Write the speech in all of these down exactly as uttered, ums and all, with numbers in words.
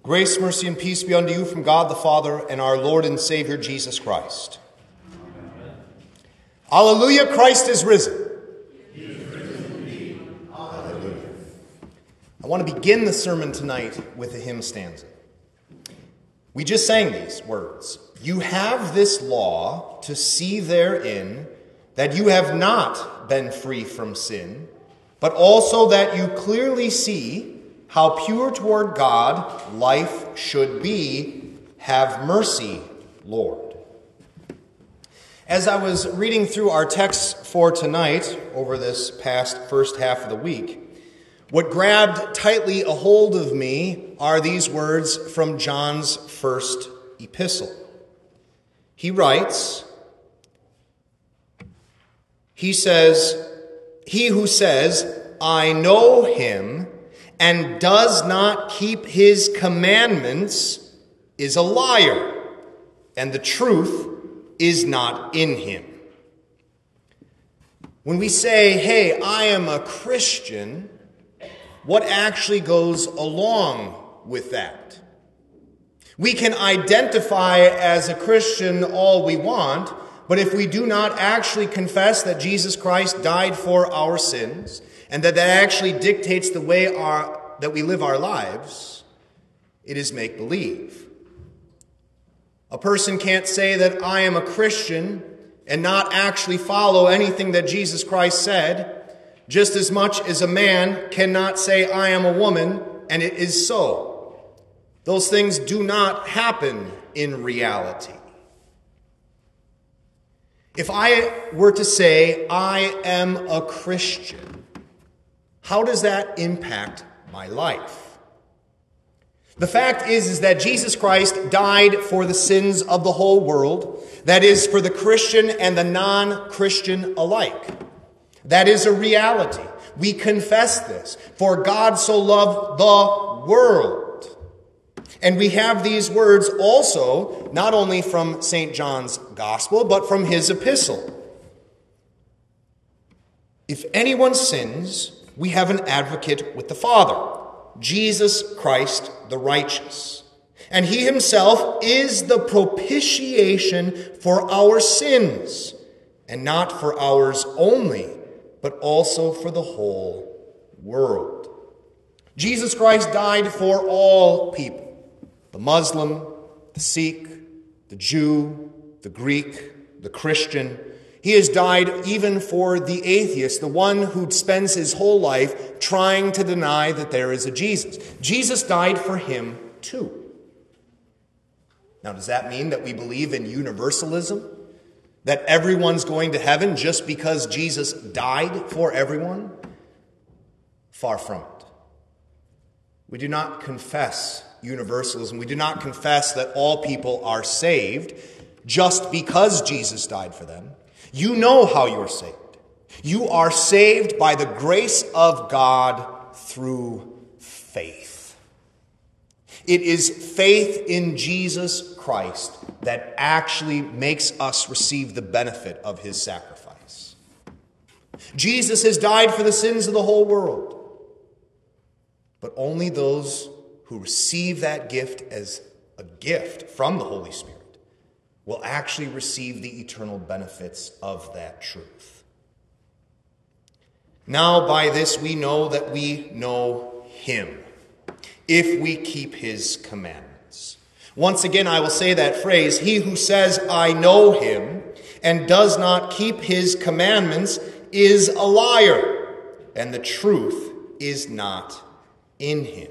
Grace, mercy, and peace be unto you from God the Father and our Lord and Savior Jesus Christ. Amen. Alleluia, Christ is risen. He is risen indeed. Alleluia. I want to begin the sermon tonight with a hymn stanza. We just sang these words. You have this law to see therein that you have not been free from sin, but also that you clearly see how pure toward God life should be. Have mercy, Lord. As I was reading through our text for tonight over this past first half of the week, what grabbed tightly a hold of me are these words from John's first epistle. He writes, he says, he who says, I know him, and does not keep his commandments is a liar, and the truth is not in him. When we say, hey, I am a Christian, what actually goes along with that? We can identify as a Christian all we want, but if we do not actually confess that Jesus Christ died for our sins, and that that actually dictates the way our, that we live our lives, it is make-believe. A person can't say that I am a Christian and not actually follow anything that Jesus Christ said, just as much as a man cannot say I am a woman and it is so. Those things do not happen in reality. If I were to say I am a Christian, how does that impact my life? The fact is, is that Jesus Christ died for the sins of the whole world. That is, for the Christian and the non-Christian alike. That is a reality. We confess this. For God so loved the world. And we have these words also, not only from Saint John's Gospel, but from his epistle. If anyone sins, we have an advocate with the Father, Jesus Christ the righteous. And he himself is the propitiation for our sins, and not for ours only, but also for the whole world. Jesus Christ died for all people, the Muslim, the Sikh, the Jew, the Greek, the Christian. He has died even for the atheist, the one who spends his whole life trying to deny that there is a Jesus. Jesus died for him too. Now, does that mean that we believe in universalism? That everyone's going to heaven just because Jesus died for everyone? Far from it. We do not confess universalism. We do not confess that all people are saved just because Jesus died for them. You know how you're saved. You are saved by the grace of God through faith. It is faith in Jesus Christ that actually makes us receive the benefit of his sacrifice. Jesus has died for the sins of the whole world. But only those who receive that gift as a gift from the Holy Spirit will actually receive the eternal benefits of that truth. Now, by this we know that we know him, if we keep his commandments. Once again, I will say that phrase, he who says, I know him, and does not keep his commandments is a liar, and the truth is not in him.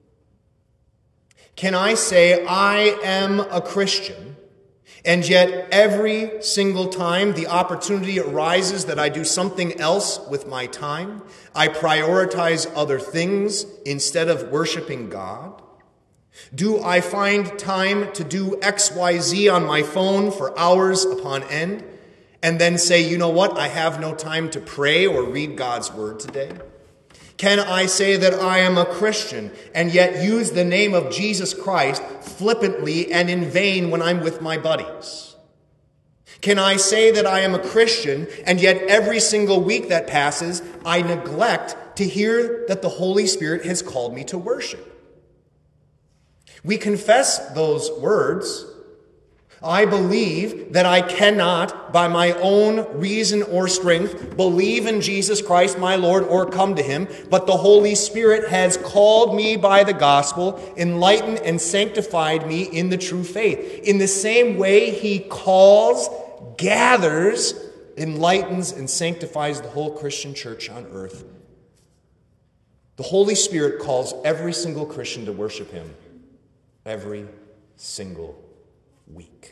Can I say I am a Christian, and yet every single time the opportunity arises that I do something else with my time, I prioritize other things instead of worshiping God? Do I find time to do X Y Z on my phone for hours upon end, and then say, you know what, I have no time to pray or read God's word today? Can I say that I am a Christian and yet use the name of Jesus Christ flippantly and in vain when I'm with my buddies? Can I say that I am a Christian and yet every single week that passes, I neglect to hear that the Holy Spirit has called me to worship? We confess those words. I believe that I cannot, by my own reason or strength, believe in Jesus Christ my Lord or come to him, but the Holy Spirit has called me by the gospel, enlightened and sanctified me in the true faith. In the same way he calls, gathers, enlightens, and sanctifies the whole Christian church on earth. The Holy Spirit calls every single Christian to worship him every single week.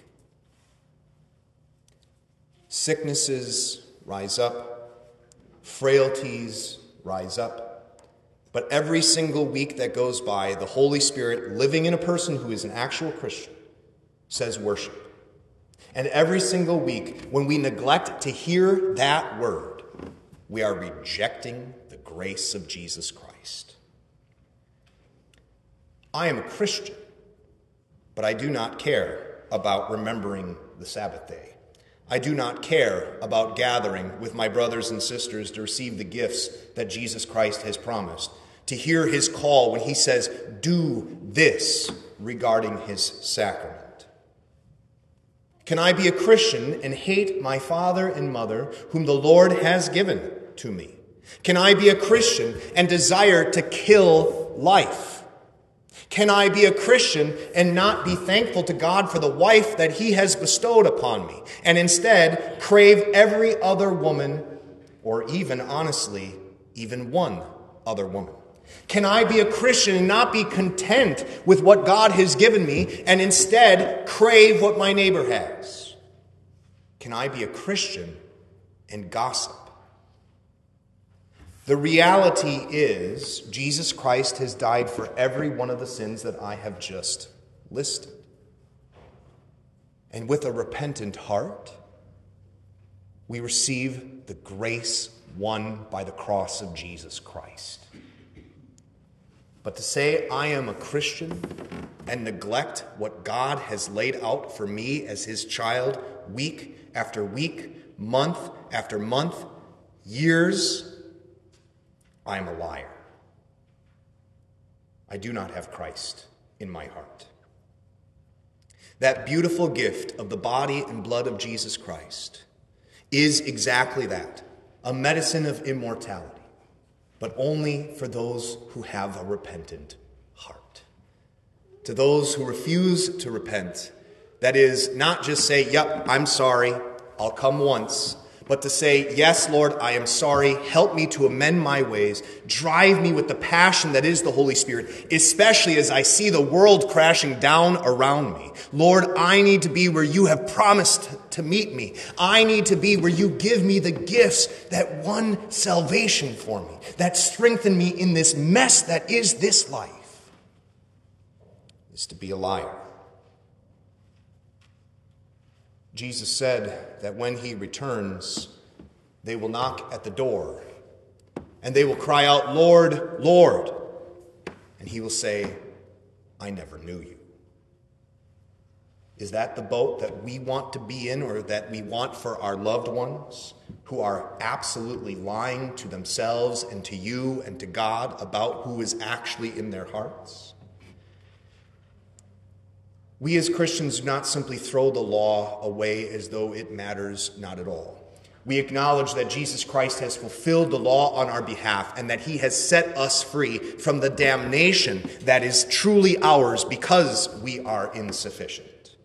Sicknesses rise up, frailties rise up, but every single week that goes by, the Holy Spirit, living in a person who is an actual Christian, says worship. And every single week, when we neglect to hear that word, we are rejecting the grace of Jesus Christ. I am a Christian, but I do not care about remembering the Sabbath day. I do not care about gathering with my brothers and sisters to receive the gifts that Jesus Christ has promised, to hear his call when he says, do this regarding his sacrament. Can I be a Christian and hate my father and mother whom the Lord has given to me? Can I be a Christian and desire to kill life? Can I be a Christian and not be thankful to God for the wife that he has bestowed upon me, and instead crave every other woman, or even, honestly, even one other woman? Can I be a Christian and not be content with what God has given me, and instead crave what my neighbor has? Can I be a Christian and gossip? The reality is, Jesus Christ has died for every one of the sins that I have just listed. And with a repentant heart, we receive the grace won by the cross of Jesus Christ. But to say I am a Christian and neglect what God has laid out for me as his child week after week, month after month, years, I am a liar. I do not have Christ in my heart. That beautiful gift of the body and blood of Jesus Christ is exactly that, a medicine of immortality, but only for those who have a repentant heart. To those who refuse to repent, that is, not just say, yep, I'm sorry, I'll come once, but to say, yes, Lord, I am sorry. Help me to amend my ways. Drive me with the passion that is the Holy Spirit, especially as I see the world crashing down around me. Lord, I need to be where you have promised to meet me. I need to be where you give me the gifts that won salvation for me, that strengthen me in this mess that is this life, is to be a liar. Jesus said that when he returns, they will knock at the door, and they will cry out, Lord, Lord. And he will say, I never knew you. Is that the boat that we want to be in, or that we want for our loved ones who are absolutely lying to themselves and to you and to God about who is actually in their hearts? We as Christians do not simply throw the law away as though it matters not at all. We acknowledge that Jesus Christ has fulfilled the law on our behalf and that he has set us free from the damnation that is truly ours because we are insufficient.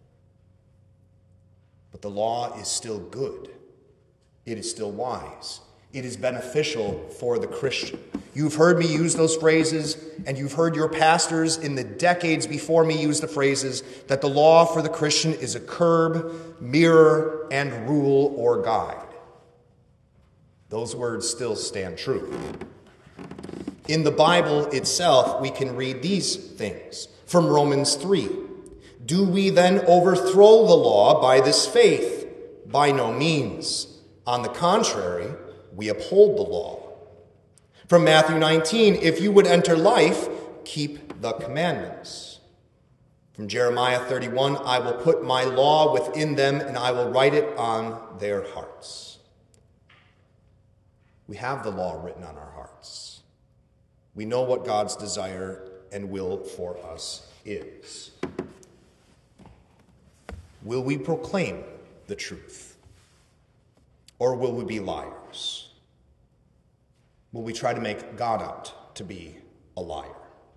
But the law is still good. It is still wise. It is beneficial for the Christian. You've heard me use those phrases, and you've heard your pastors in the decades before me use the phrases that the law for the Christian is a curb, mirror, and rule or guide. Those words still stand true. In the Bible itself, we can read these things from Romans three. Do we then overthrow the law by this faith? By no means. On the contrary, we uphold the law. From Matthew nineteen, if you would enter life, keep the commandments. From Jeremiah thirty-one, I will put my law within them and I will write it on their hearts. We have the law written on our hearts. We know what God's desire and will for us is. Will we proclaim the truth? Or will we be liars? Will we try to make God out to be a liar?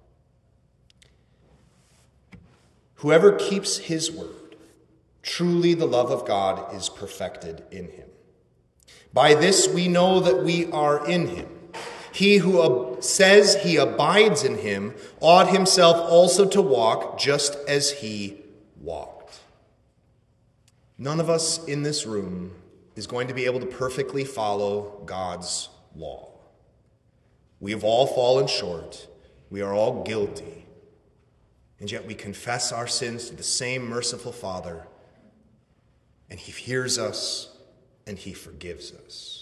Whoever keeps his word, truly the love of God is perfected in him. By this we know that we are in him. He who ab- says he abides in him ought himself also to walk just as he walked. None of us in this room is going to be able to perfectly follow God's law. We have all fallen short. We are all guilty. And yet we confess our sins to the same merciful Father, and he hears us and he forgives us.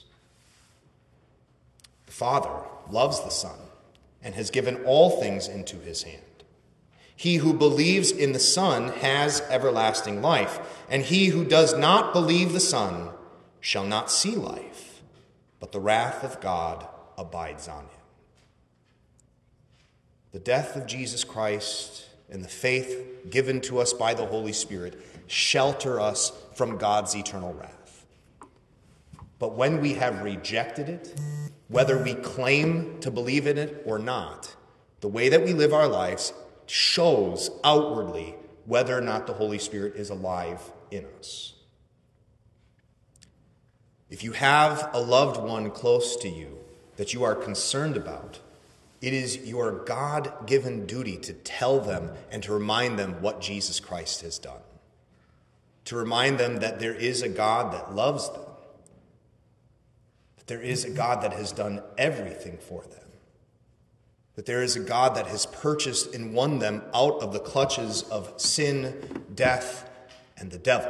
The Father loves the Son and has given all things into his hand. He who believes in the Son has everlasting life, and he who does not believe the Son shall not see life, but the wrath of God abides on him. The death of Jesus Christ and the faith given to us by the Holy Spirit shelter us from God's eternal wrath. But when we have rejected it, whether we claim to believe in it or not, the way that we live our lives shows outwardly whether or not the Holy Spirit is alive in us. If you have a loved one close to you that you are concerned about, it is your God-given duty to tell them and to remind them what Jesus Christ has done. To remind them that there is a God that loves them. That there is a God that has done everything for them. That there is a God that has purchased and won them out of the clutches of sin, death, and the devil.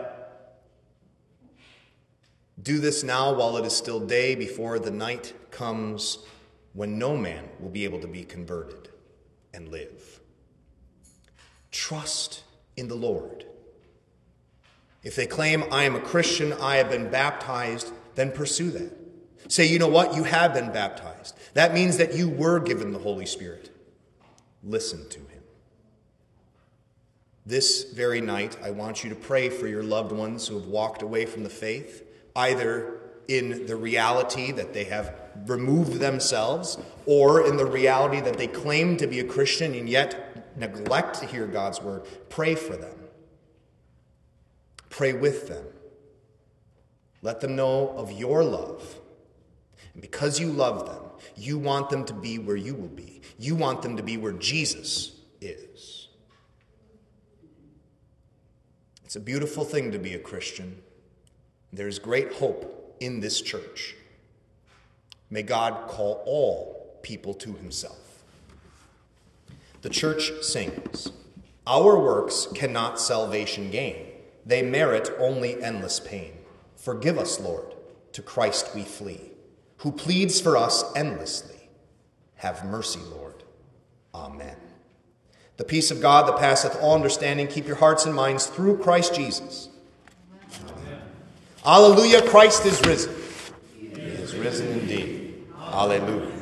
Do this now while it is still day, before the night comes when no man will be able to be converted and live. Trust in the Lord. If they claim, I am a Christian, I have been baptized, then pursue that. Say, you know what? You have been baptized. That means that you were given the Holy Spirit. Listen to him. This very night, I want you to pray for your loved ones who have walked away from the faith, either in the reality that they have removed themselves, or in the reality that they claim to be a Christian and yet neglect to hear God's word. Pray for them. Pray with them. Let them know of your love. And because you love them, you want them to be where you will be. You want them to be where Jesus is. It's a beautiful thing to be a Christian. There's great hope in this church. May God call all people to himself. The church sings, our works cannot salvation gain. They merit only endless pain. Forgive us, Lord, to Christ we flee, who pleads for us endlessly. Have mercy, Lord. Amen. The peace of God that passeth all understanding, keep your hearts and minds through Christ Jesus. Amen. Alleluia, Christ is risen. He is risen indeed. Alleluia.